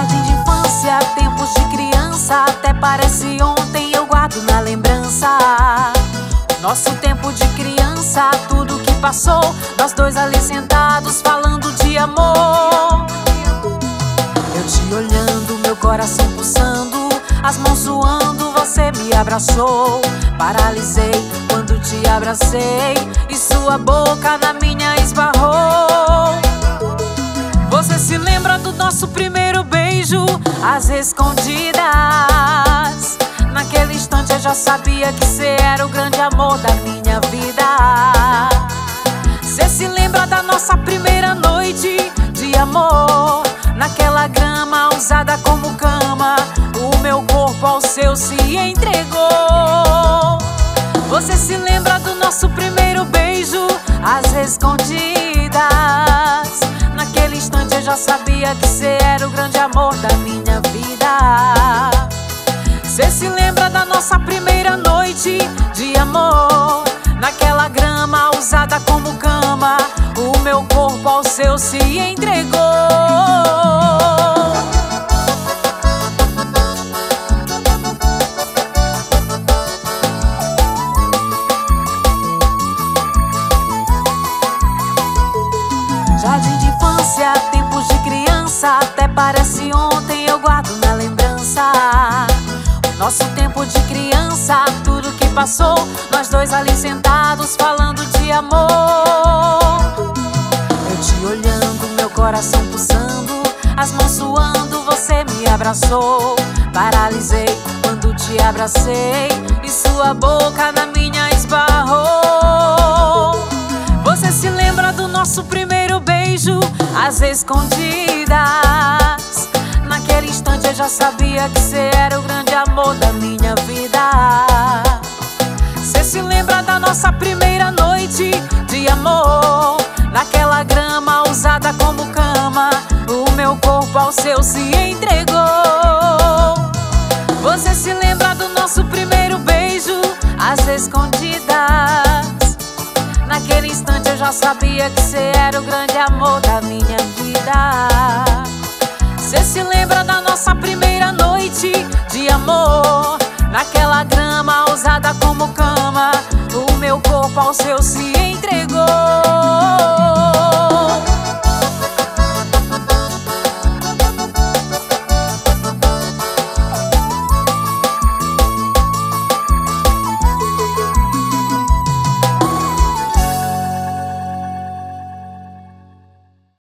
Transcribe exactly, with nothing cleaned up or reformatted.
Jardim de infância, tempos de criança, até parece ontem, eu guardo na lembrança. Nosso tempo de criança, tudo que passou, nós dois ali sentados falando de amor. Eu te olhando, meu coração pulsando, as mãos suando, você me abraçou. Paralisei quando te abracei e sua boca na minha esbarrou. Você se lembra do nosso primeiro beijo, às escondidas? Naquele instante eu já sabia que cê era o grande amor da minha vida. Cê se lembra da nossa primeira noite de amor, naquela grama usada como cama, o meu corpo ao seu se entregou. Você se lembra do nosso primeiro beijo, às escondidas? Naquele instante eu já sabia que cê era o grande amor da minha vida. Cê se lembra da nossa primeira noite de amor, naquela grama usada como cama, o meu corpo ao seu se entregou. Jardim de infância, tempos de criança, até parece ontem, eu guardo na lembrança. Nosso tempo de criança, tudo que passou, nós dois ali sentados falando de amor. Eu te olhando, meu coração pulsando, as mãos suando, você me abraçou. Paralisei quando te abracei e sua boca na minha esbarrou. Você se lembra do nosso primeiro beijo, às escondidas? Naquele instante eu já sabia que cê era o grande amor da minha vida. Cê se lembra da nossa primeira noite de amor, naquela grama usada como cama, o meu corpo ao seu se entregou. Você se lembra do nosso primeiro beijo, às escondidas? Naquele instante eu já sabia que cê era o grande amor da minha vida. Cê se lembra da nossa primeira noite de amor, naquela grama usada como cama, o meu corpo ao seu se